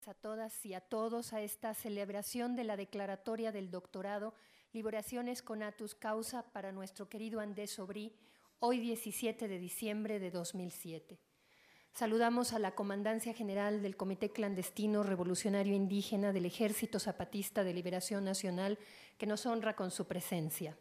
A todas y a todos a esta celebración de la declaratoria del doctorado Liberaciones Conatus Causa para nuestro querido Andrés Sobrí, hoy 17 de diciembre de 2007. Saludamos a la Comandancia General del Comité Clandestino Revolucionario Indígena del Ejército Zapatista de Liberación Nacional, que nos honra con su presencia.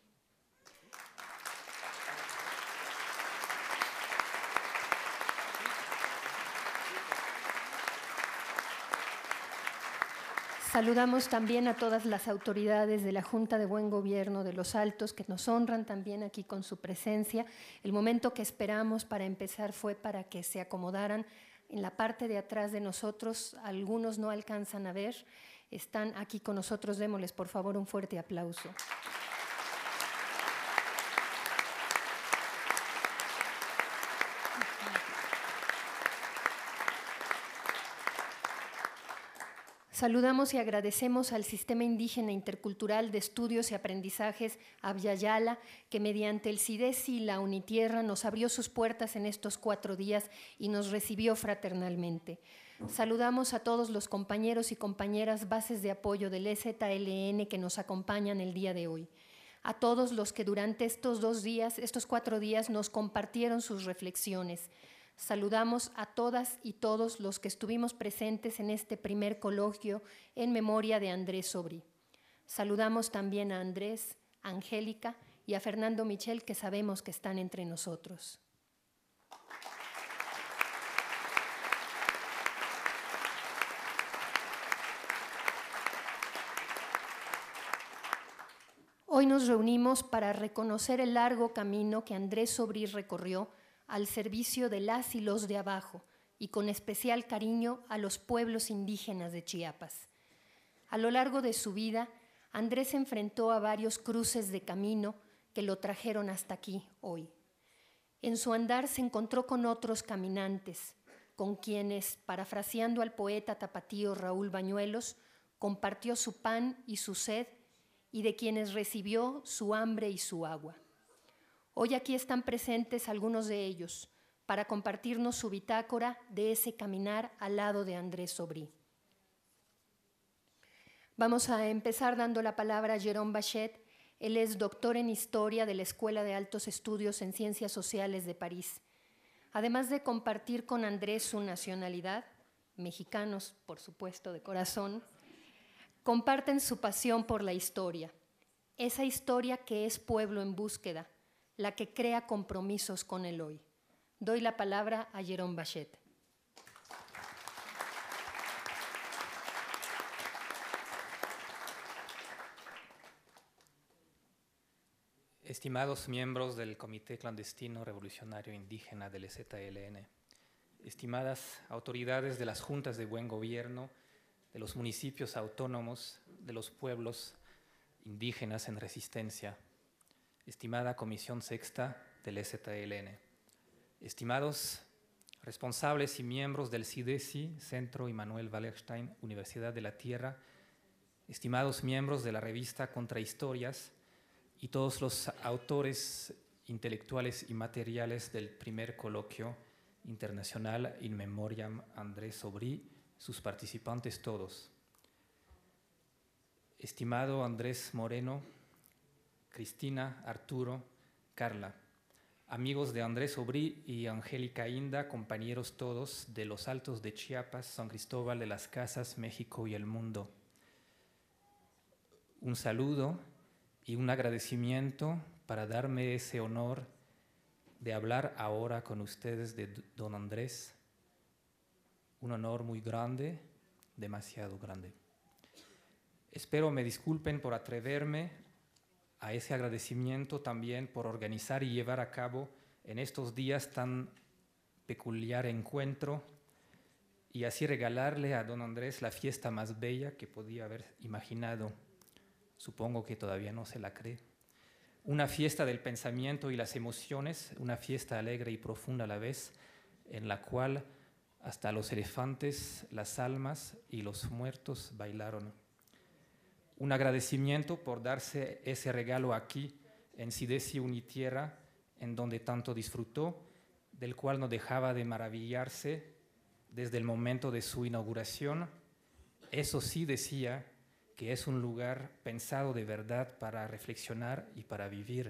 Saludamos también a todas las autoridades de la Junta de Buen Gobierno de Los Altos que nos honran también aquí con su presencia. El momento que esperamos para empezar fue para que se acomodaran en la parte de atrás de nosotros. Algunos no alcanzan a ver, están aquí con nosotros. Démosles por favor un fuerte aplauso. Saludamos y agradecemos al Sistema Indígena Intercultural de Estudios y Aprendizajes Avyayala, que mediante el CIDESI y la Unitierra nos abrió sus puertas en estos 4 días y nos recibió fraternalmente. Saludamos a todos los compañeros y compañeras bases de apoyo del EZLN que nos acompañan el día de hoy. A todos los que durante estos 4 días nos compartieron sus reflexiones. Saludamos a todas y todos los que estuvimos presentes en este primer coloquio en memoria de Andrés Sobrí. Saludamos también a Andrés, a Angélica y a Fernando Michel, que sabemos que están entre nosotros. Hoy nos reunimos para reconocer el largo camino que Andrés Sobrí recorrió al servicio de las y los de abajo, y con especial cariño a los pueblos indígenas de Chiapas. A lo largo de su vida, Andrés se enfrentó a varios cruces de camino que lo trajeron hasta aquí hoy. En su andar se encontró con otros caminantes, con quienes, parafraseando al poeta tapatío Raúl Bañuelos, compartió su pan y su sed, y de quienes recibió su hambre y su agua. Hoy aquí están presentes algunos de ellos para compartirnos su bitácora de ese caminar al lado de Andrés Sobrí. Vamos a empezar dando la palabra a Jérôme Bachet. Él es doctor en Historia de la Escuela de Altos Estudios en Ciencias Sociales de París. Además de compartir con Andrés su nacionalidad, mexicanos, por supuesto, de corazón, comparten su pasión por la historia, esa historia que es pueblo en búsqueda, la que crea compromisos con el hoy. Doy la palabra a Jérôme Bachet. Estimados miembros del Comité Clandestino Revolucionario Indígena del EZLN, estimadas autoridades de las juntas de buen gobierno, de los municipios autónomos, de los pueblos indígenas en resistencia, estimada Comisión Sexta del EZLN, estimados responsables y miembros del CIDESI, Centro Immanuel Wallerstein, Universidad de la Tierra, estimados miembros de la revista Contrahistorias y todos los autores intelectuales y materiales del primer coloquio internacional In Memoriam Andrés Sobrí, sus participantes todos. Estimado Andrés Moreno, Cristina, Arturo, Carla, amigos de Andrés Sobrí y Angélica Inda, compañeros todos de Los Altos de Chiapas, San Cristóbal de las Casas, México y el mundo. Un saludo y un agradecimiento para darme ese honor de hablar ahora con ustedes de don Andrés. Un honor muy grande, demasiado grande. Espero me disculpen por atreverme a ese agradecimiento, también por organizar y llevar a cabo en estos días tan peculiar encuentro y así regalarle a don Andrés la fiesta más bella que podía haber imaginado. Supongo que todavía no se la cree. Una fiesta del pensamiento y las emociones, una fiesta alegre y profunda a la vez, en la cual hasta los elefantes, las almas y los muertos bailaron. Un agradecimiento por darse ese regalo aquí en CIDESI Unitierra, en donde tanto disfrutó, del cual no dejaba de maravillarse desde el momento de su inauguración. Eso sí decía que es un lugar pensado de verdad para reflexionar y para vivir.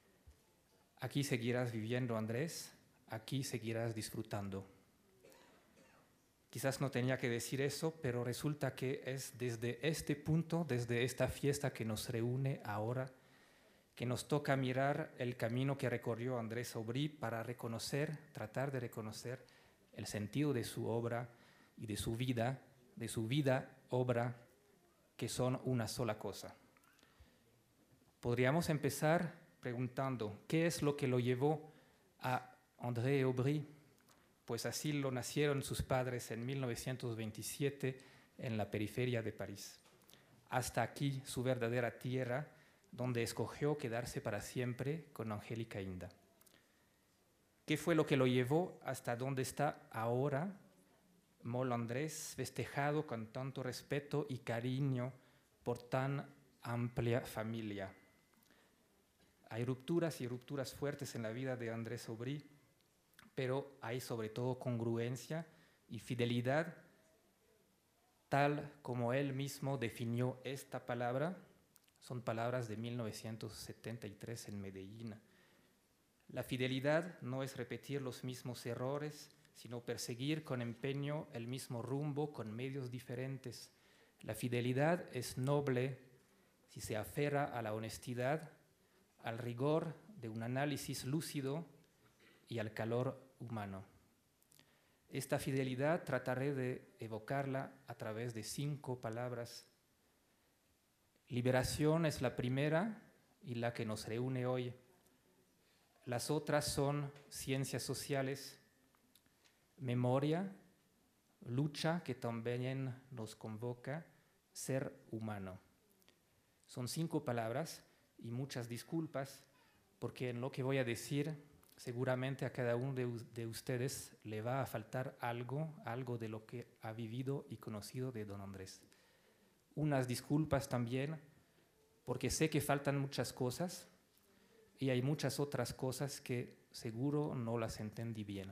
Aquí seguirás viviendo, Andrés, aquí seguirás disfrutando. Quizás no tenía que decir eso, pero resulta que es desde este punto, desde esta fiesta que nos reúne ahora, que nos toca mirar el camino que recorrió Andrés Aubry para reconocer, tratar de reconocer el sentido de su obra y de su vida, obra, que son una sola cosa. Podríamos empezar preguntando, ¿qué es lo que lo llevó a André Aubry? Pues así lo nacieron sus padres en 1927 en la periferia de París. Hasta aquí su verdadera tierra, donde escogió quedarse para siempre con Angélica Inda. ¿Qué fue lo que lo llevó hasta donde está ahora Mol Andrés, festejado con tanto respeto y cariño por tan amplia familia? Hay rupturas y rupturas fuertes en la vida de Andrés Aubry, pero hay sobre todo congruencia y fidelidad, tal como él mismo definió esta palabra. Son palabras de 1973 en Medellín. La fidelidad no es repetir los mismos errores, sino perseguir con empeño el mismo rumbo con medios diferentes. La fidelidad es noble si se aferra a la honestidad, al rigor de un análisis lúcido y al calor humano. Esta fidelidad trataré de evocarla a través de 5 palabras. Liberación es la primera y la que nos reúne hoy. Las otras son ciencias sociales, memoria, lucha, que también nos convoca, ser humano. Son 5 palabras y muchas disculpas, porque en lo que voy a decir seguramente a cada uno de ustedes le va a faltar algo de lo que ha vivido y conocido de don Andrés. Unas disculpas también, porque sé que faltan muchas cosas y hay muchas otras cosas que seguro no las entendí bien.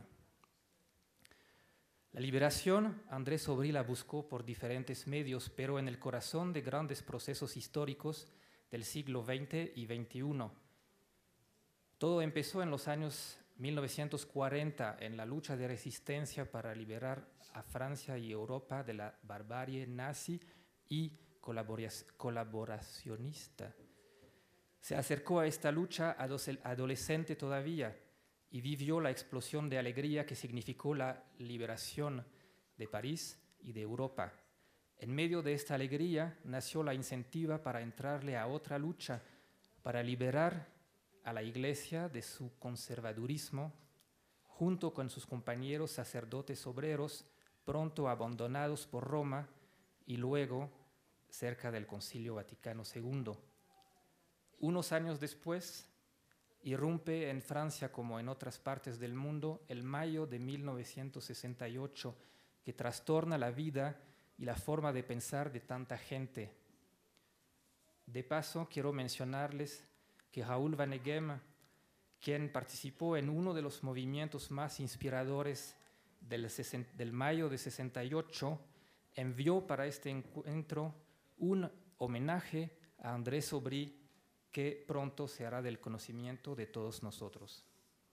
La liberación, Andrés Aubry la buscó por diferentes medios, pero en el corazón de grandes procesos históricos del siglo XX y XXI. Todo empezó en los años 1940 en la lucha de resistencia para liberar a Francia y Europa de la barbarie nazi y colaboracionista. Se acercó a esta lucha adolescente todavía y vivió la explosión de alegría que significó la liberación de París y de Europa. En medio de esta alegría nació la iniciativa para entrarle a otra lucha, para liberar a la Iglesia de su conservadurismo, junto con sus compañeros sacerdotes obreros, pronto abandonados por Roma y luego cerca del Concilio Vaticano II. Unos años después, irrumpe en Francia, como en otras partes del mundo, el mayo de 1968, que trastorna la vida y la forma de pensar de tanta gente. De paso, quiero mencionarles que Raoul Vaneigem, quien participó en uno de los movimientos más inspiradores del mayo de 68, envió para este encuentro un homenaje a Andrés Aubry que pronto se hará del conocimiento de todos nosotros.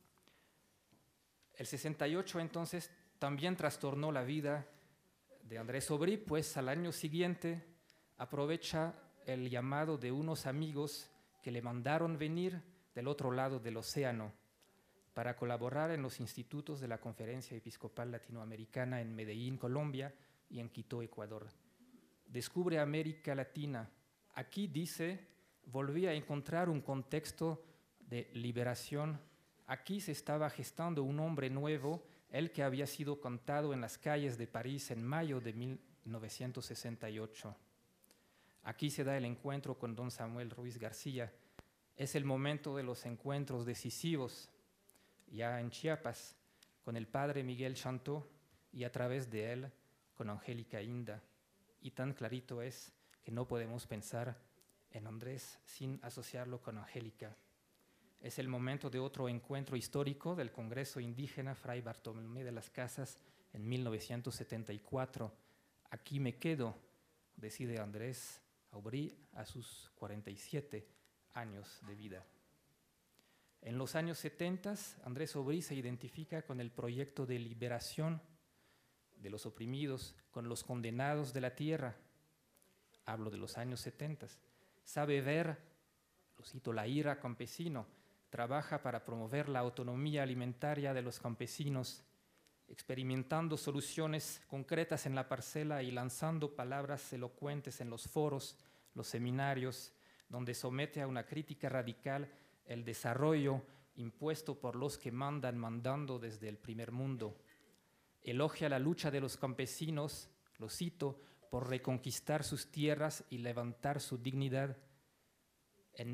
El 68 entonces también trastornó la vida de Andrés Aubry, pues al año siguiente aprovecha el llamado de unos amigos que le mandaron venir del otro lado del océano para colaborar en los institutos de la Conferencia Episcopal Latinoamericana en Medellín, Colombia, y en Quito, Ecuador. Descubre América Latina. Aquí, dice, volví a encontrar un contexto de liberación. Aquí se estaba gestando un hombre nuevo, el que había sido contado en las calles de París en mayo de 1968. Aquí se da el encuentro con don Samuel Ruiz García. Es el momento de los encuentros decisivos, ya en Chiapas, con el padre Miguel Chantó y a través de él con Angélica Inda. Y tan clarito es que no podemos pensar en Andrés sin asociarlo con Angélica. Es el momento de otro encuentro histórico del Congreso Indígena Fray Bartolomé de las Casas en 1974. Aquí me quedo, decide Andrés Aubry a sus 47 años de vida. En los años 70, Andrés Aubry se identifica con el proyecto de liberación de los oprimidos, con los condenados de la tierra. Hablo de los años 70. Sabe ver, lo cito, la ira campesino, trabaja para promover la autonomía alimentaria de los campesinos, experimentando soluciones concretas en la parcela y lanzando palabras elocuentes en los foros, los seminarios, donde somete a una crítica radical el desarrollo impuesto por los que mandan mandando desde el primer mundo. Elogia la lucha de los campesinos, lo cito, por reconquistar sus tierras y levantar su dignidad. En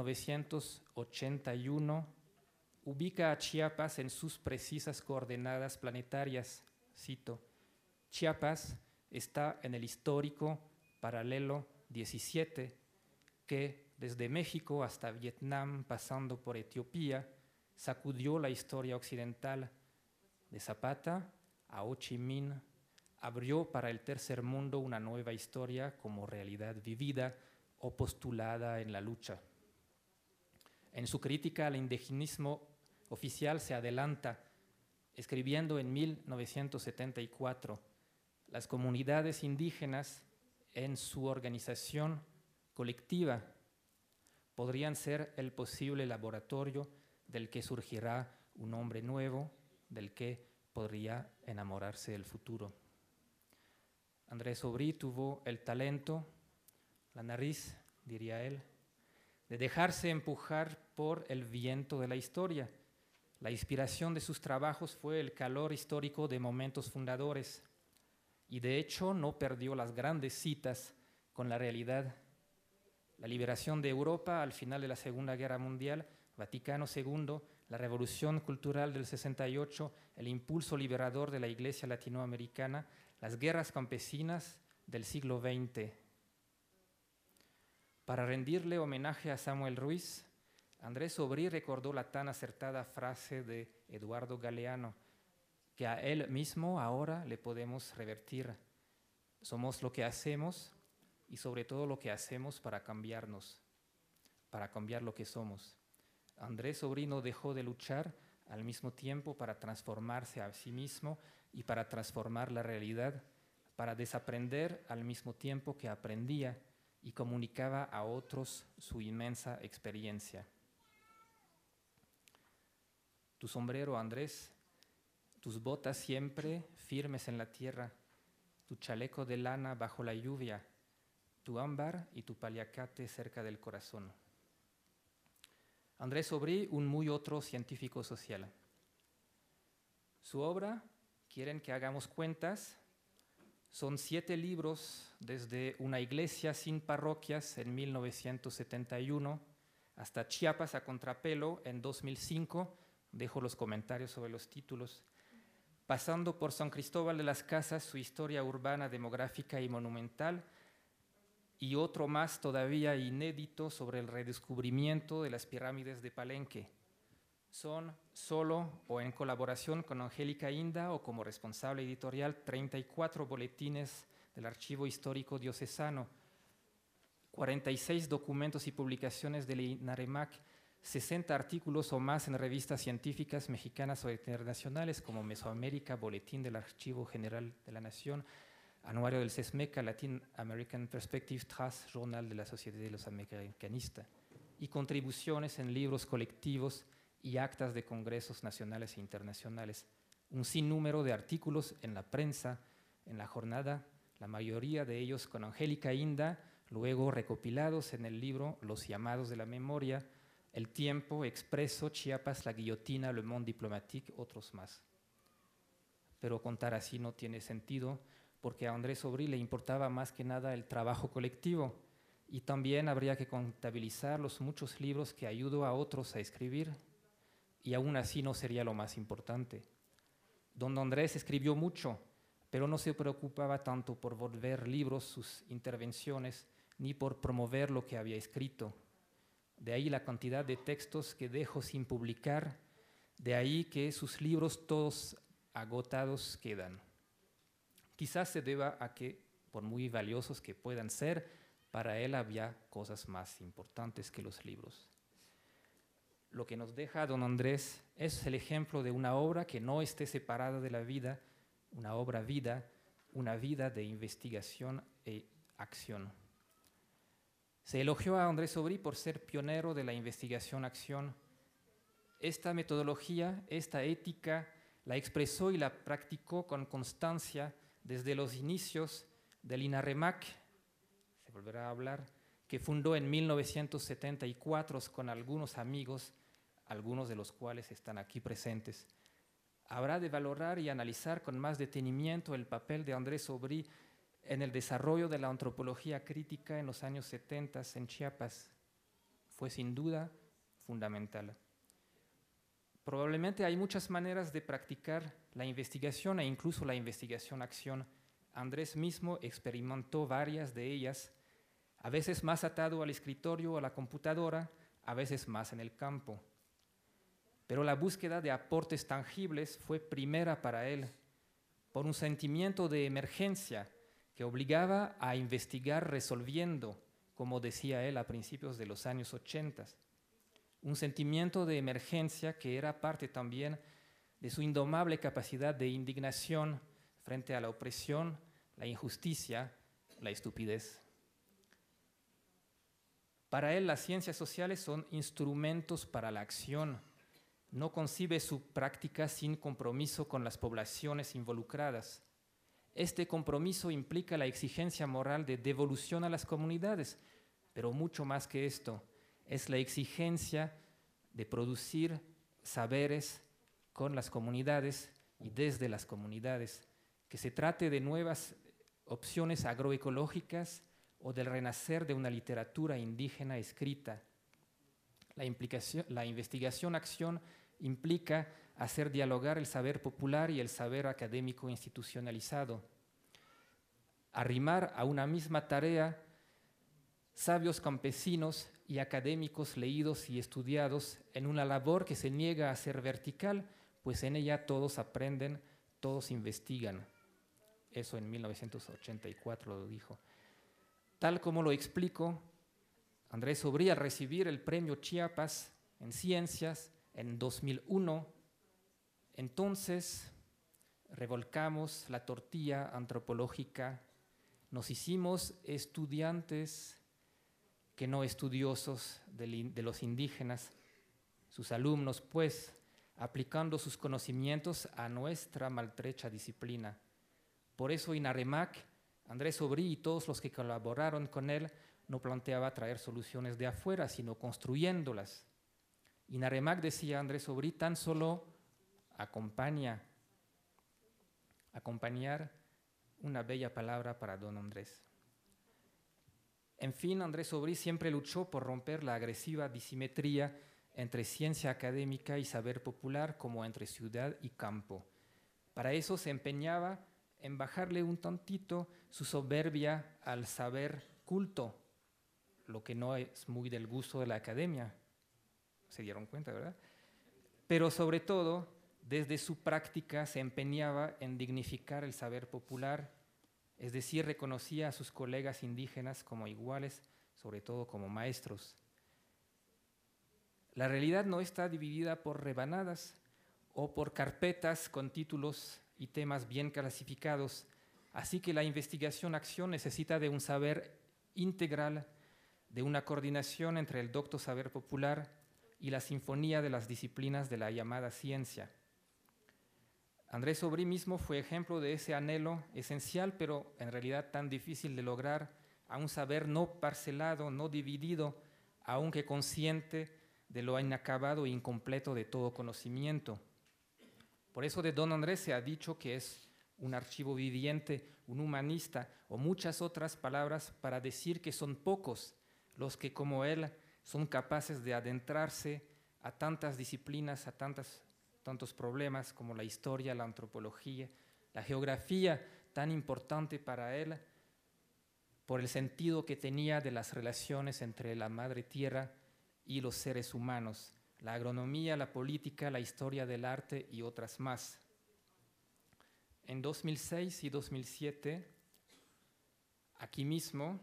1981 ubica a Chiapas en sus precisas coordenadas planetarias. Cito, Chiapas está en el histórico paralelo 17, que desde México hasta Vietnam, pasando por Etiopía, sacudió la historia occidental. De Zapata a Ho Chi Minh, abrió para el tercer mundo una nueva historia como realidad vivida o postulada en la lucha. En su crítica al indigenismo oficial se adelanta, escribiendo en 1974, las comunidades indígenas en su organización colectiva podrían ser el posible laboratorio del que surgirá un hombre nuevo, del que podría enamorarse el futuro. Andrés Aubry tuvo el talento, la nariz, diría él, de dejarse empujar por el viento de la historia. La inspiración de sus trabajos fue el calor histórico de momentos fundadores y de hecho no perdió las grandes citas con la realidad. La liberación de Europa al final de la Segunda Guerra Mundial, Vaticano II, la Revolución Cultural del 68, el impulso liberador de la Iglesia latinoamericana, las guerras campesinas del siglo XX. Para rendirle homenaje a Samuel Ruiz, Andrés Aubry recordó la tan acertada frase de Eduardo Galeano, que a él mismo ahora le podemos revertir. Somos lo que hacemos y sobre todo lo que hacemos para cambiarnos, para cambiar lo que somos. Andrés Aubry no dejó de luchar al mismo tiempo para transformarse a sí mismo y para transformar la realidad, para desaprender al mismo tiempo que aprendía y comunicaba a otros su inmensa experiencia. Tu sombrero, Andrés, tus botas siempre firmes en la tierra, tu chaleco de lana bajo la lluvia, tu ámbar y tu paliacate cerca del corazón. Andrés Aubry, un muy otro científico social. Su obra, quieren que hagamos cuentas, son 7 libros desde Una iglesia sin parroquias en 1971 hasta Chiapas a contrapelo en 2005, dejo los comentarios sobre los títulos, pasando por San Cristóbal de las Casas, su historia urbana, demográfica y monumental, y otro más todavía inédito sobre el redescubrimiento de las pirámides de Palenque. Son solo o en colaboración con Angélica Inda o como responsable editorial 34 boletines del Archivo Histórico Diocesano, 46 documentos y publicaciones del INAREMAC, 60 artículos o más en revistas científicas mexicanas o internacionales como Mesoamérica, Boletín del Archivo General de la Nación, Anuario del CESMECA, Latin American Perspective Trust, Journal de la Sociedad de los Americanistas, y contribuciones en libros colectivos y actas de congresos nacionales e internacionales. Un sinnúmero de artículos en la prensa, en la jornada, la mayoría de ellos con Angélica Inda, luego recopilados en el libro Los llamados de la memoria, El Tiempo, Expreso, Chiapas, La Guillotina, Le Monde Diplomatique, otros más. Pero contar así no tiene sentido, porque a Andrés Aubry le importaba más que nada el trabajo colectivo, y también habría que contabilizar los muchos libros que ayudó a otros a escribir, y aún así no sería lo más importante. Don Andrés escribió mucho, pero no se preocupaba tanto por volver libros sus intervenciones, ni por promover lo que había escrito. De ahí la cantidad de textos que dejó sin publicar, de ahí que sus libros todos agotados quedan. Quizás se deba a que, por muy valiosos que puedan ser, para él había cosas más importantes que los libros. Lo que nos deja don Andrés es el ejemplo de una obra que no esté separada de la vida, una obra vida, una vida de investigación e acción. Se elogió a Andrés Aubry por ser pionero de la investigación-acción. Esta metodología, esta ética, la expresó y la practicó con constancia desde los inicios del INAREMAC, se volverá a hablar, que fundó en 1974 con algunos amigos, algunos de los cuales están aquí presentes. Habrá de valorar y analizar con más detenimiento el papel de Andrés Aubry en el desarrollo de la antropología crítica en los años 70 en Chiapas. Fue sin duda fundamental. Probablemente hay muchas maneras de practicar la investigación e incluso la investigación-acción. Andrés mismo experimentó varias de ellas, a veces más atado al escritorio o a la computadora, a veces más en el campo. Pero la búsqueda de aportes tangibles fue primera para él, por un sentimiento de emergencia que obligaba a investigar resolviendo, como decía él a principios de los años 80. Un sentimiento de emergencia que era parte también de su indomable capacidad de indignación frente a la opresión, la injusticia, la estupidez. Para él, las ciencias sociales son instrumentos para la acción. No concibe su práctica sin compromiso con las poblaciones involucradas. Este compromiso implica la exigencia moral de devolución a las comunidades, pero mucho más que esto, es la exigencia de producir saberes con las comunidades y desde las comunidades, que se trate de nuevas opciones agroecológicas o del renacer de una literatura indígena escrita. La investigación-acción implica hacer dialogar el saber popular y el saber académico institucionalizado. Arrimar a una misma tarea sabios campesinos y académicos leídos y estudiados en una labor que se niega a ser vertical, pues en ella todos aprenden, todos investigan. Eso en 1984 lo dijo. Tal como lo explico, Andrés Aubry, al recibir el premio Chiapas en Ciencias en 2001, entonces revolcamos la tortilla antropológica, nos hicimos estudiantes que no estudiosos de los indígenas, sus alumnos, pues, aplicando sus conocimientos a nuestra maltrecha disciplina. Por eso INAREMAC, Andrés Aubry y todos los que colaboraron con él no planteaba traer soluciones de afuera, sino construyéndolas. INAREMAC, decía Andrés Aubry, tan solo acompañar, una bella palabra para don Andrés. En fin, Andrés Aubry siempre luchó por romper la agresiva disimetría entre ciencia académica y saber popular, como entre ciudad y campo. Para eso se empeñaba en bajarle un tantito su soberbia al saber culto, lo que no es muy del gusto de la academia. Se dieron cuenta, ¿verdad? Pero sobre todo, desde su práctica se empeñaba en dignificar el saber popular, es decir, reconocía a sus colegas indígenas como iguales, sobre todo como maestros. La realidad no está dividida por rebanadas o por carpetas con títulos y temas bien clasificados, así que la investigación-acción necesita de un saber integral, de una coordinación entre el docto saber popular y la sinfonía de las disciplinas de la llamada ciencia. Andrés Aubry mismo fue ejemplo de ese anhelo esencial, pero en realidad tan difícil de lograr, a un saber no parcelado, no dividido, aunque consciente de lo inacabado e incompleto de todo conocimiento. Por eso de don Andrés se ha dicho que es un archivo viviente, un humanista, o muchas otras palabras para decir que son pocos los que, como él, son capaces de adentrarse a tantas disciplinas, a tantos problemas como la historia, la antropología, la geografía, tan importante para él por el sentido que tenía de las relaciones entre la madre tierra y los seres humanos, la agronomía, la política, la historia del arte y otras más. en 2006 y 2007, aquí mismo,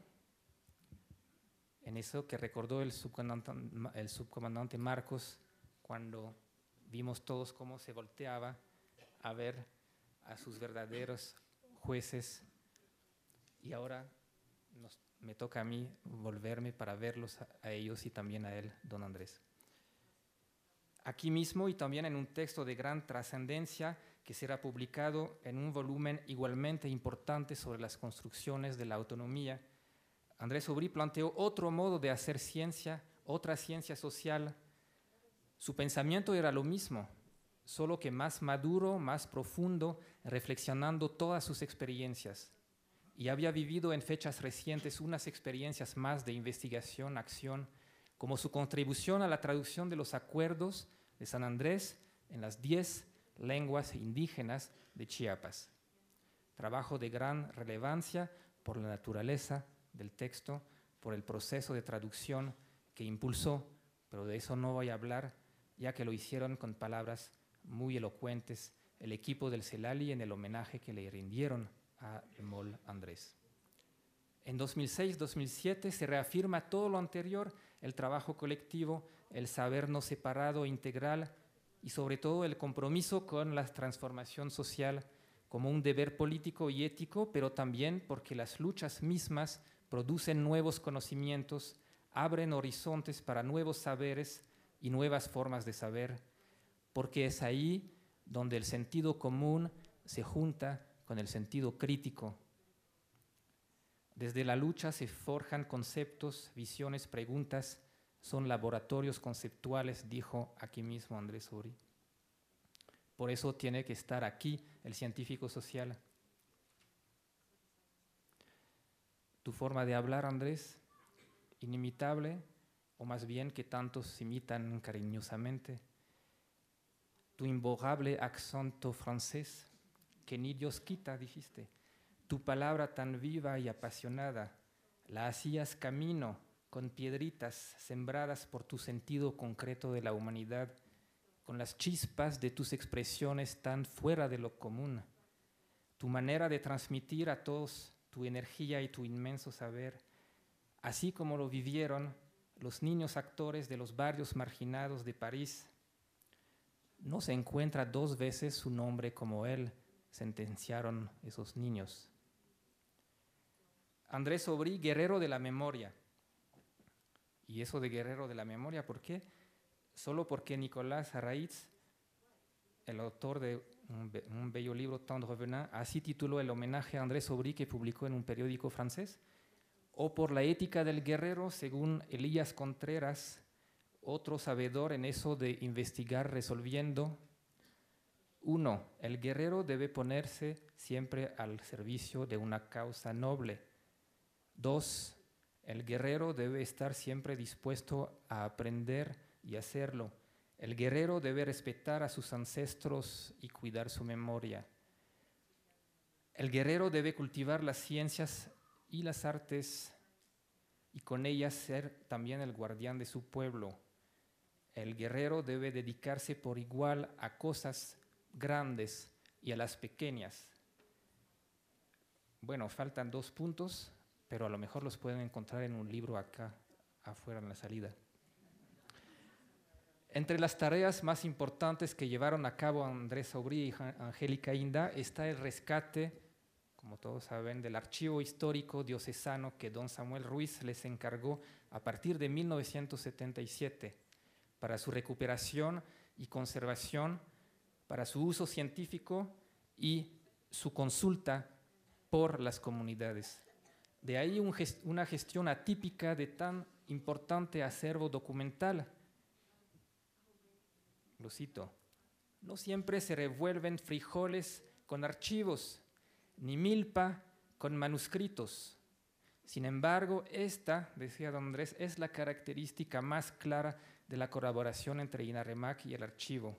en eso que recordó el subcomandante Marcos, cuando vimos todos cómo se volteaba a ver a sus verdaderos jueces, y ahora me toca a mí volverme para verlos a ellos y también a él, don Andrés. Aquí mismo y también en un texto de gran trascendencia que será publicado en un volumen igualmente importante sobre las construcciones de la autonomía, Andrés Aubry planteó otro modo de hacer ciencia, otra ciencia social. Su pensamiento era lo mismo, solo que más maduro, más profundo, reflexionando todas sus experiencias. Y había vivido en fechas recientes unas experiencias más de investigación, acción, como su contribución a la traducción de los acuerdos de San Andrés en las 10 lenguas indígenas de Chiapas. Trabajo de gran relevancia por la naturaleza del texto, por el proceso de traducción que impulsó, pero de eso no voy a hablar, ya que lo hicieron con palabras muy elocuentes el equipo del CELALI en el homenaje que le rindieron a Mol Andrés. En 2006-2007 se reafirma todo lo anterior, el trabajo colectivo, el saber no separado e integral y sobre todo el compromiso con la transformación social como un deber político y ético, pero también porque las luchas mismas producen nuevos conocimientos, abren horizontes para nuevos saberes y nuevas formas de saber, porque es ahí donde el sentido común se junta con el sentido crítico. Desde la lucha se forjan conceptos, visiones, preguntas, son laboratorios conceptuales, dijo aquí mismo Andrés Aubry. Por eso tiene que estar aquí el científico social. Tu forma de hablar, Andrés, inimitable, o más bien que tantos imitan cariñosamente. Tu imborrable acento francés, que ni Dios quita, dijiste. Tu palabra tan viva y apasionada, la hacías camino con piedritas sembradas por tu sentido concreto de la humanidad, con las chispas de tus expresiones tan fuera de lo común. Tu manera de transmitir a todos tu energía y tu inmenso saber, así como lo vivieron los niños actores de los barrios marginados de París. No se encuentra 2 veces un hombre como él, sentenciaron esos niños. Andrés Aubry, guerrero de la memoria. Y eso de guerrero de la memoria, ¿por qué? Solo porque Nicolás Arraiz, el autor de un bello libro, Temps de Revenant, así tituló el homenaje a Andrés Aubry que publicó en un periódico francés, o por la ética del guerrero, según Elías Contreras, otro sabedor en eso de investigar resolviendo. 1. El guerrero debe ponerse siempre al servicio de una causa noble. 2. El guerrero debe estar siempre dispuesto a aprender y hacerlo. El guerrero debe respetar a sus ancestros y cuidar su memoria. El guerrero debe cultivar las ciencias y las artes y con ellas ser también el guardián de su pueblo. El guerrero debe dedicarse por igual a cosas grandes y a las pequeñas. Bueno, faltan 2 puntos, pero a lo mejor los pueden encontrar en un libro acá afuera en la salida. Entre las tareas más importantes que llevaron a cabo Andrés Aubry y Angélica Inda está el rescate, como todos saben, del archivo histórico diocesano que don Samuel Ruiz les encargó a partir de 1977 para su recuperación y conservación, para su uso científico y su consulta por las comunidades. De ahí una gestión atípica de tan importante acervo documental. Lo cito: no siempre se revuelven frijoles con archivos, ni milpa con manuscritos. Sin embargo, esta, decía don Andrés, es la característica más clara de la colaboración entre INAREMAC y el archivo.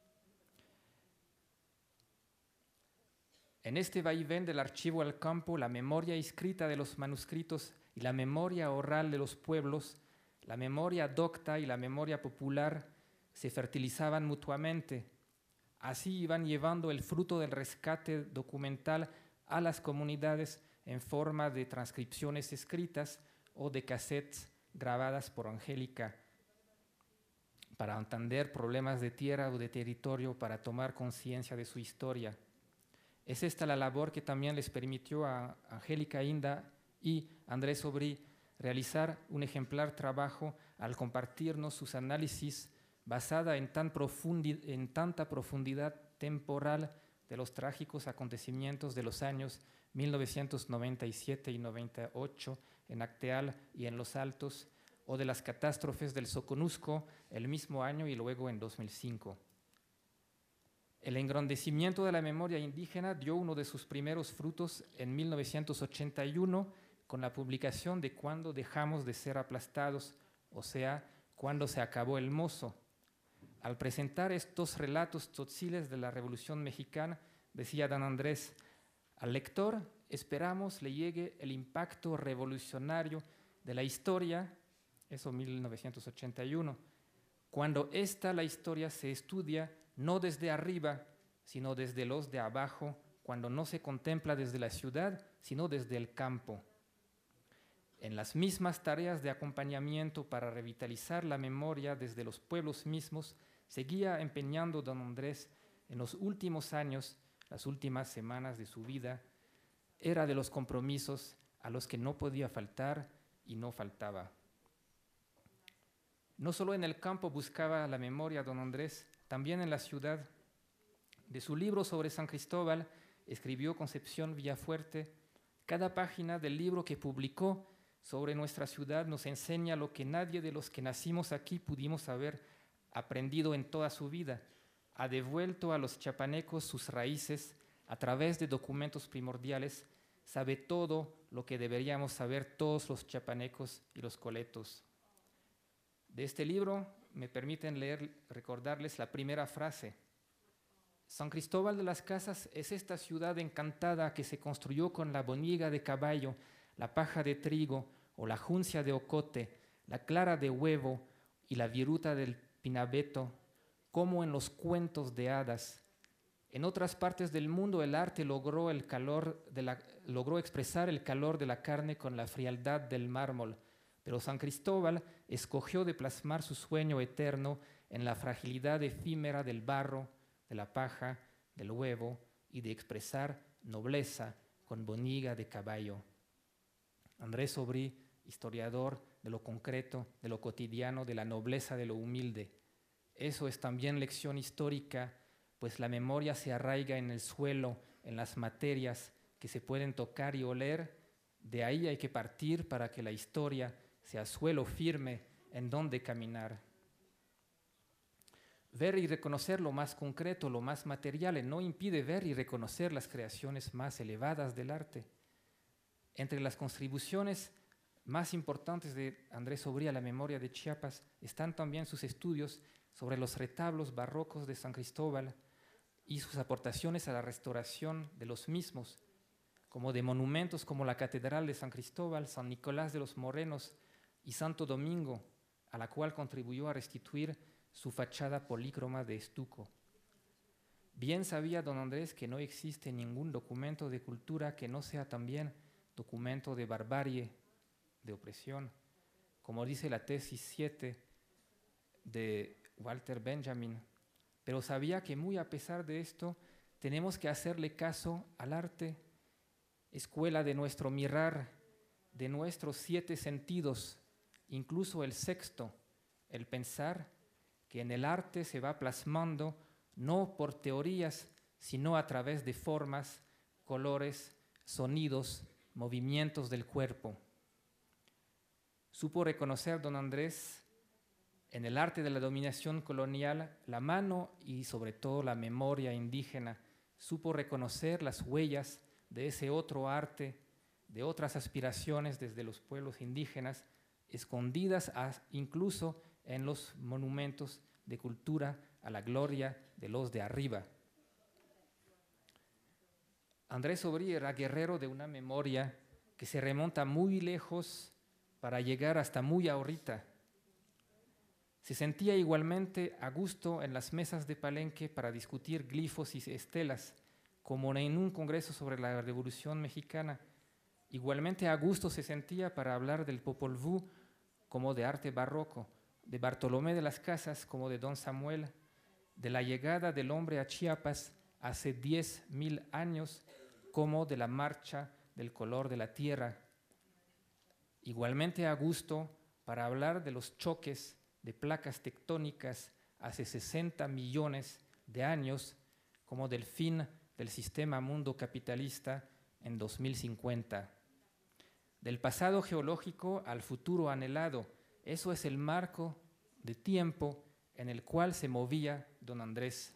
En este vaivén del archivo al campo, la memoria escrita de los manuscritos y la memoria oral de los pueblos, la memoria docta y la memoria popular se fertilizaban mutuamente. Así iban llevando el fruto del rescate documental a las comunidades en forma de transcripciones escritas o de cassettes grabadas por Angélica para entender problemas de tierra o de territorio, para tomar conciencia de su historia. Es esta la labor que también les permitió a Angélica Inda y Andrés Aubry realizar un ejemplar trabajo al compartirnos sus análisis basada en tanta profundidad temporal de los trágicos acontecimientos de los años 1997 y 98 en Acteal y en Los Altos, o de las catástrofes del Soconusco el mismo año y luego en 2005. El engrandecimiento de la memoria indígena dio uno de sus primeros frutos en 1981 con la publicación de Cuando dejamos de ser aplastados, o sea, Cuando se acabó el mozo. Al presentar estos relatos tzotziles de la Revolución Mexicana, decía don Andrés, al lector esperamos le llegue el impacto revolucionario de la historia, eso 1981, cuando la historia se estudia no desde arriba, sino desde los de abajo, cuando no se contempla desde la ciudad, sino desde el campo. En las mismas tareas de acompañamiento para revitalizar la memoria desde los pueblos mismos, seguía empeñando don Andrés en los últimos años, las últimas semanas de su vida. Era de los compromisos a los que no podía faltar y no faltaba. No solo en el campo buscaba la memoria don Andrés, también en la ciudad. De su libro sobre San Cristóbal escribió Concepción Villafuerte. Cada página del libro que publicó sobre nuestra ciudad nos enseña lo que nadie de los que nacimos aquí pudimos haber aprendido en toda su vida. Ha devuelto a los chapanecos sus raíces a través de documentos primordiales. Sabe todo lo que deberíamos saber todos los chapanecos y los coletos. De este libro me permiten recordarles la primera frase. San Cristóbal de las Casas es esta ciudad encantada que se construyó con la boniga de caballo, la paja de trigo o la juncia de ocote, la clara de huevo y la viruta del pinabeto, como en los cuentos de hadas. En otras partes del mundo el arte logró expresar el calor de la carne con la frialdad del mármol, pero San Cristóbal escogió de plasmar su sueño eterno en la fragilidad efímera del barro, de la paja, del huevo y de expresar nobleza con boniga de caballo. Andrés Aubry, historiador de lo concreto, de lo cotidiano, de la nobleza de lo humilde. Eso es también lección histórica, pues la memoria se arraiga en el suelo, en las materias que se pueden tocar y oler. De ahí hay que partir para que la historia sea suelo firme en donde caminar. Ver y reconocer lo más concreto, lo más material, no impide ver y reconocer las creaciones más elevadas del arte. Entre las contribuciones más importantes de Andrés Aubry a la memoria de Chiapas están también sus estudios sobre los retablos barrocos de San Cristóbal y sus aportaciones a la restauración de los mismos, como de monumentos como la Catedral de San Cristóbal, San Nicolás de los Morenos y Santo Domingo, a la cual contribuyó a restituir su fachada polícroma de estuco. Bien sabía don Andrés que no existe ningún documento de cultura que no sea también documento de barbarie, de opresión, como dice la tesis 7 de Walter Benjamin, pero sabía que muy a pesar de esto tenemos que hacerle caso al arte, escuela de nuestro mirar, de nuestros 7 sentidos, incluso el sexto, el pensar, que en el arte se va plasmando no por teorías, sino a través de formas, colores, sonidos, movimientos del cuerpo. Supo reconocer don Andrés en el arte de la dominación colonial la mano y sobre todo la memoria indígena. Supo reconocer las huellas de ese otro arte, de otras aspiraciones desde los pueblos indígenas, escondidas incluso en los monumentos de cultura a la gloria de los de arriba. Andrés Aubry era guerrero de una memoria que se remonta muy lejos para llegar hasta muy ahorita. Se sentía igualmente a gusto en las mesas de Palenque para discutir glifos y estelas, como en un congreso sobre la Revolución Mexicana. Igualmente a gusto se sentía para hablar del Popol Vuh como de arte barroco, de Bartolomé de las Casas como de Don Samuel, de la llegada del hombre a Chiapas hace 10,000 años como de la marcha del color de la tierra. Igualmente a gusto para hablar de los choques de placas tectónicas hace 60 millones de años como del fin del sistema mundo capitalista en 2050. Del pasado geológico al futuro anhelado, eso es el marco de tiempo en el cual se movía don Andrés.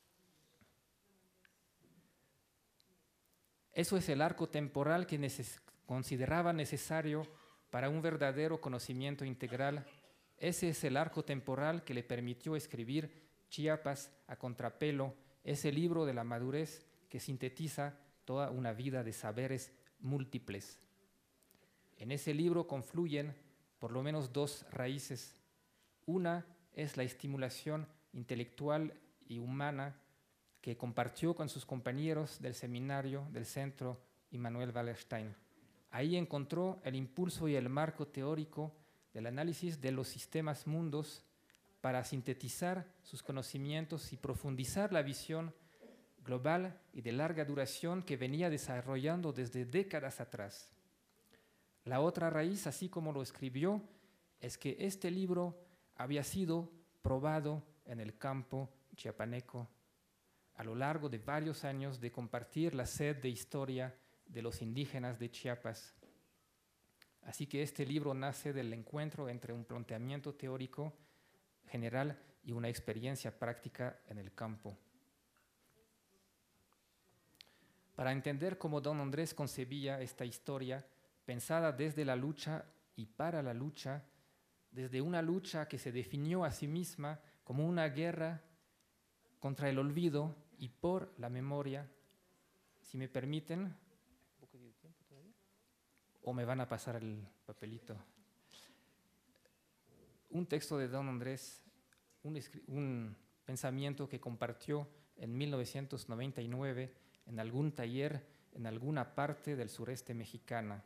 Eso es el arco temporal que consideraba necesario para un verdadero conocimiento integral. Ese es el arco temporal que le permitió escribir Chiapas a contrapelo, ese libro de la madurez que sintetiza toda una vida de saberes múltiples. En ese libro confluyen por lo menos dos raíces. Una es la estimulación intelectual y humana que compartió con sus compañeros del seminario del Centro Immanuel Wallerstein. Ahí encontró el impulso y el marco teórico del análisis de los sistemas mundos para sintetizar sus conocimientos y profundizar la visión global y de larga duración que venía desarrollando desde décadas atrás. La otra raíz, así como lo escribió, es que este libro había sido probado en el campo chiapaneco a lo largo de varios años de compartir la sed de historia de los indígenas de Chiapas. Así que este libro nace del encuentro entre un planteamiento teórico general y una experiencia práctica en el campo. Para entender cómo don Andrés concebía esta historia, pensada desde la lucha y para la lucha, desde una lucha que se definió a sí misma como una guerra contra el olvido y por la memoria, si me permiten, ¿un poco de tiempo todavía? ¿O me van a pasar el papelito? Un texto de don Andrés, un pensamiento que compartió en 1999 en algún taller en alguna parte del sureste mexicano.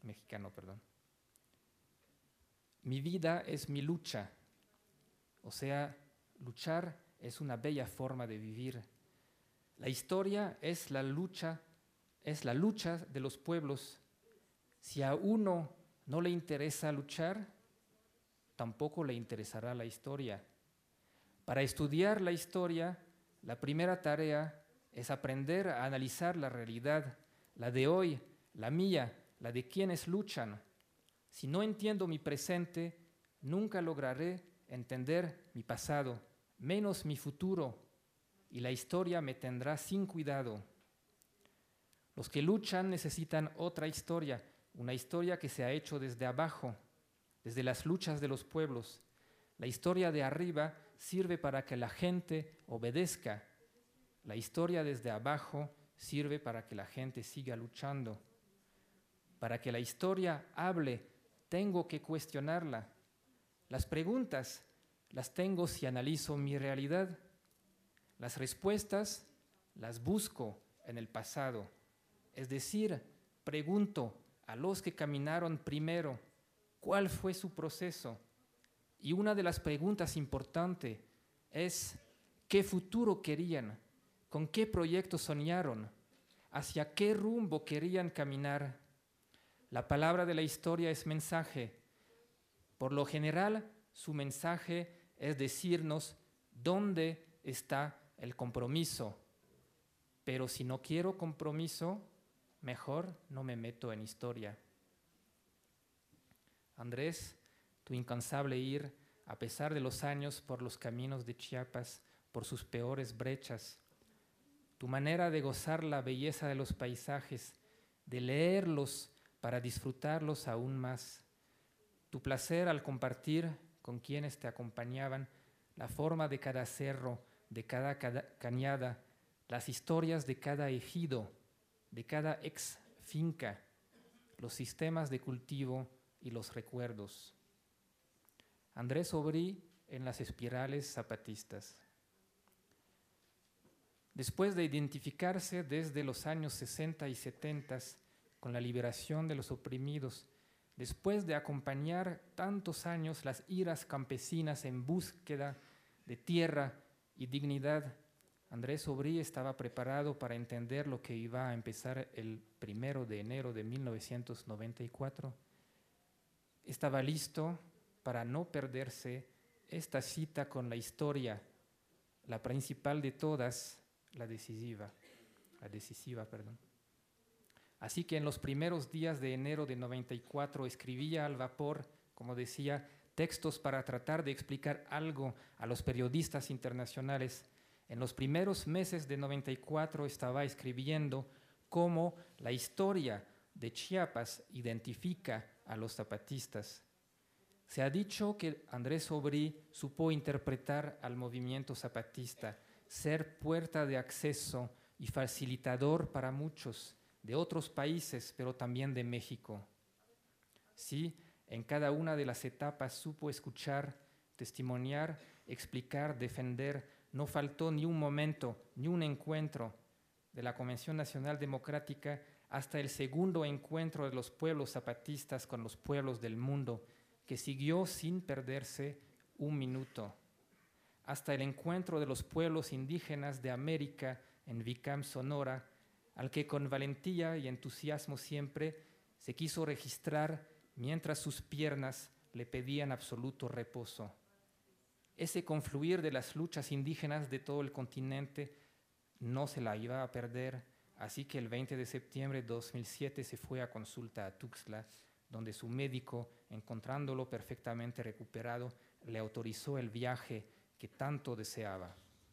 Mi vida es mi lucha, o sea, luchar es una bella forma de vivir. La historia es la lucha de los pueblos. Si a uno no le interesa luchar, tampoco le interesará la historia. Para estudiar la historia, la primera tarea es aprender a analizar la realidad, la de hoy, la mía, la de quienes luchan. Si no entiendo mi presente, nunca lograré entender mi pasado, menos mi futuro, y la historia me tendrá sin cuidado. Los que luchan necesitan otra historia, una historia que se ha hecho desde abajo, desde las luchas de los pueblos. La historia de arriba sirve para que la gente obedezca. La historia desde abajo sirve para que la gente siga luchando. Para que la historia hable, tengo que cuestionarla. Las preguntas las tengo si analizo mi realidad. Las respuestas las busco en el pasado. Es decir, pregunto a los que caminaron primero, ¿cuál fue su proceso? Y una de las preguntas importantes es, ¿qué futuro querían? ¿Con qué proyecto soñaron? ¿Hacia qué rumbo querían caminar? La palabra de la historia es mensaje. Por lo general, su mensaje es decirnos dónde está el compromiso. Pero si no quiero compromiso, mejor no me meto en historia. Andrés, tu incansable ir, a pesar de los años, por los caminos de Chiapas, por sus peores brechas, tu manera de gozar la belleza de los paisajes, de leerlos para disfrutarlos aún más, tu placer al compartir con quienes te acompañaban la forma de cada cerro, de cada cañada, las historias de cada ejido, de cada ex finca, los sistemas de cultivo y los recuerdos. Andrés Aubry en las espirales zapatistas. Después de identificarse desde los años 60 y 70 con la liberación de los oprimidos, después de acompañar tantos años las iras campesinas en búsqueda de tierra y dignidad, Andrés Aubry estaba preparado para entender lo que iba a empezar el 1 de enero de 1994. Estaba listo para no perderse esta cita con la historia, la principal de todas, la decisiva. Así que en los primeros días de enero de 94 escribía al vapor, como decía, textos para tratar de explicar algo a los periodistas internacionales. En los primeros meses de 94 estaba escribiendo cómo la historia de Chiapas identifica a los zapatistas. Se ha dicho que Andrés Aubry supo interpretar al movimiento zapatista, ser puerta de acceso y facilitador para muchos de otros países, pero también de México. Sí, en cada una de las etapas supo escuchar, testimoniar, explicar, defender. No faltó ni un momento, ni un encuentro de la Convención Nacional Democrática hasta el segundo encuentro de los pueblos zapatistas con los pueblos del mundo, que siguió sin perderse un minuto, hasta el encuentro de los pueblos indígenas de América en Vicam, Sonora, al que con valentía y entusiasmo siempre se quiso registrar mientras sus piernas le pedían absoluto reposo. Ese confluir de las luchas indígenas de todo el continente no se la iba a perder, así que el 20 de septiembre de 2007 se fue a consulta a Tuxtla, donde su médico, encontrándolo perfectamente recuperado, le autorizó el viaje que tanto deseaba.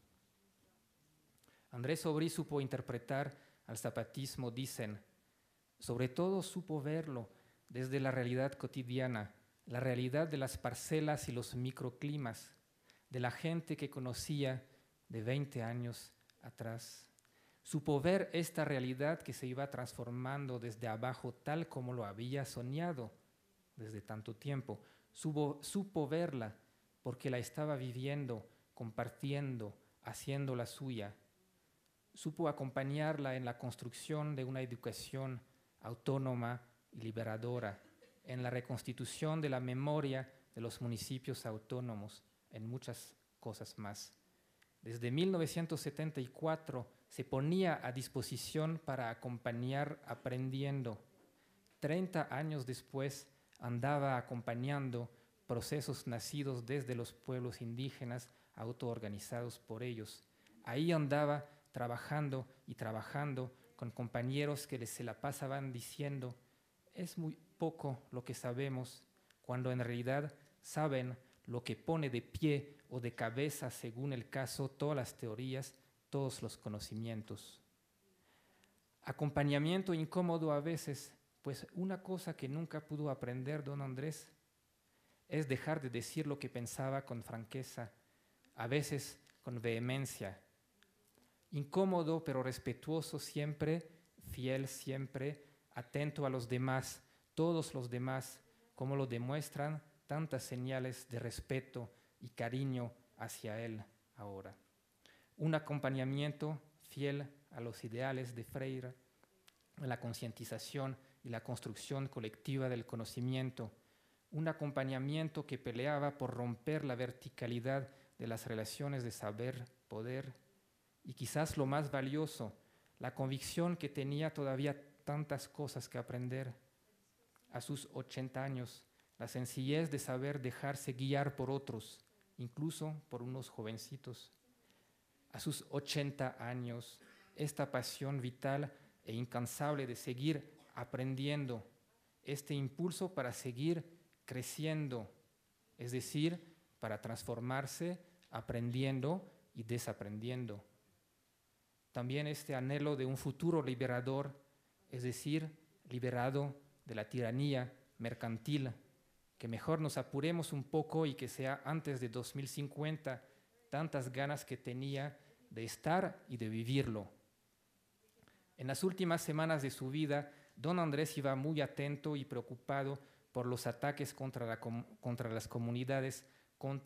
Andrés Aubry supo interpretar al zapatismo, dicen, sobre todo supo verlo desde la realidad cotidiana, la realidad de las parcelas y los microclimas, de la gente que conocía de 20 años atrás. Supo ver esta realidad que se iba transformando desde abajo tal como lo había soñado desde tanto tiempo. Supo verla porque la estaba viviendo, compartiendo, haciendo la suya. Supo acompañarla en la construcción de una educación autónoma y liberadora, en la reconstitución de la memoria de los municipios autónomos, en muchas cosas más. Desde 1974 se ponía a disposición para acompañar aprendiendo. 30 años después andaba acompañando procesos nacidos desde los pueblos indígenas autoorganizados por ellos. Ahí andaba trabajando y trabajando con compañeros que se la pasaban diciendo es muy poco lo que sabemos, cuando en realidad saben lo que pone de pie o de cabeza, según el caso, todas las teorías, todos los conocimientos. Acompañamiento incómodo a veces, pues una cosa que nunca pudo aprender don Andrés es dejar de decir lo que pensaba con franqueza, a veces con vehemencia. Incómodo pero respetuoso siempre, fiel siempre, atento a los demás, todos los demás, como lo demuestran tantas señales de respeto y cariño hacia él ahora. Un acompañamiento fiel a los ideales de Freire, a la concientización y la construcción colectiva del conocimiento, un acompañamiento que peleaba por romper la verticalidad de las relaciones de saber, poder, y quizás lo más valioso, la convicción que tenía todavía tantas cosas que aprender. A sus 80 años, la sencillez de saber dejarse guiar por otros, incluso por unos jovencitos. A sus 80 años, esta pasión vital e incansable de seguir aprendiendo, este impulso para seguir creciendo, es decir, para transformarse, aprendiendo y desaprendiendo. También este anhelo de un futuro liberador, es decir, liberado de la tiranía mercantil, que mejor nos apuremos un poco y que sea antes de 2050, tantas ganas que tenía de estar y de vivirlo. En las últimas semanas de su vida, don Andrés iba muy atento y preocupado por los ataques contra las comunidades, contra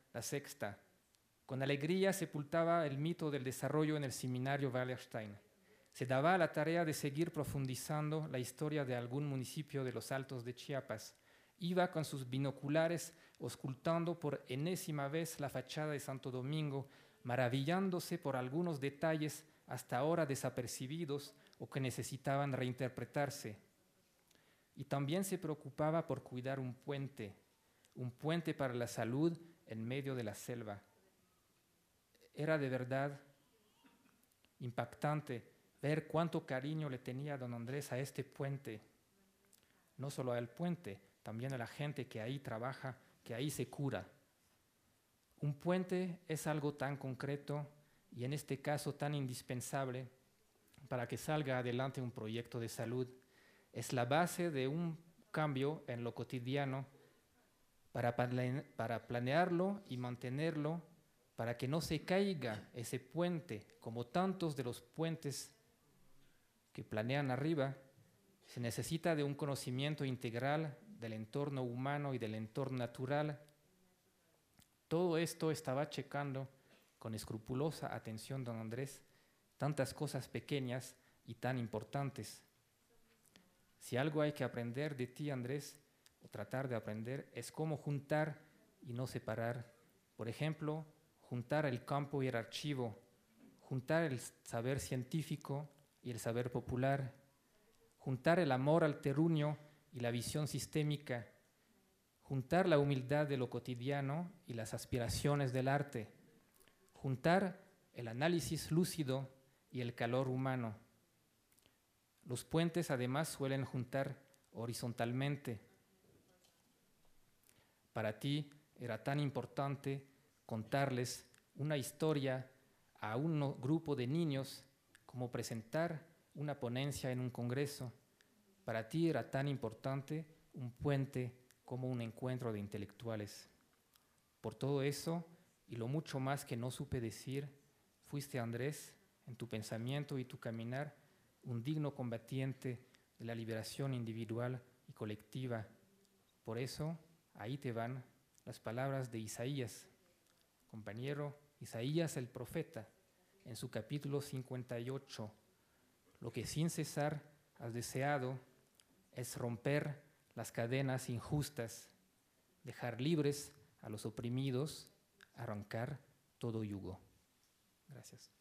la sexta. Con alegría sepultaba el mito del desarrollo en el seminario Wallerstein. Se daba a la tarea de seguir profundizando la historia de algún municipio de los Altos de Chiapas. Iba con sus binoculares auscultando por enésima vez la fachada de Santo Domingo, maravillándose por algunos detalles hasta ahora desapercibidos o que necesitaban reinterpretarse. Y también se preocupaba por cuidar un puente para la salud en medio de la selva. Era de verdad impactante ver cuánto cariño le tenía don Andrés a este puente. No solo al puente, también a la gente que ahí trabaja, que ahí se cura. Un puente es algo tan concreto y en este caso tan indispensable para que salga adelante un proyecto de salud. Es la base de un cambio en lo cotidiano para planearlo y mantenerlo, para que no se caiga ese puente, como tantos de los puentes que planean arriba. Se necesita de un conocimiento integral del entorno humano y del entorno natural. Todo esto estaba checando con escrupulosa atención don Andrés, tantas cosas pequeñas y tan importantes. Si algo hay que aprender de ti, Andrés, o tratar de aprender, es cómo juntar y no separar. Por ejemplo, juntar el campo y el archivo, juntar el saber científico y el saber popular, juntar el amor al terruño y la visión sistémica, juntar la humildad de lo cotidiano y las aspiraciones del arte, juntar el análisis lúcido y el calor humano. Los puentes además suelen juntar horizontalmente. Para ti era tan importante contarles una historia a un grupo de niños como presentar una ponencia en un congreso. Para ti era tan importante un puente como un encuentro de intelectuales. Por todo eso y lo mucho más que no supe decir, fuiste, Andrés, en tu pensamiento y tu caminar, un digno combatiente de la liberación individual y colectiva. Por eso, ahí te van las palabras de Isaías, compañero Isaías el profeta, en su capítulo 58. Lo que sin cesar has deseado es romper las cadenas injustas, dejar libres a los oprimidos, arrancar todo yugo. Gracias.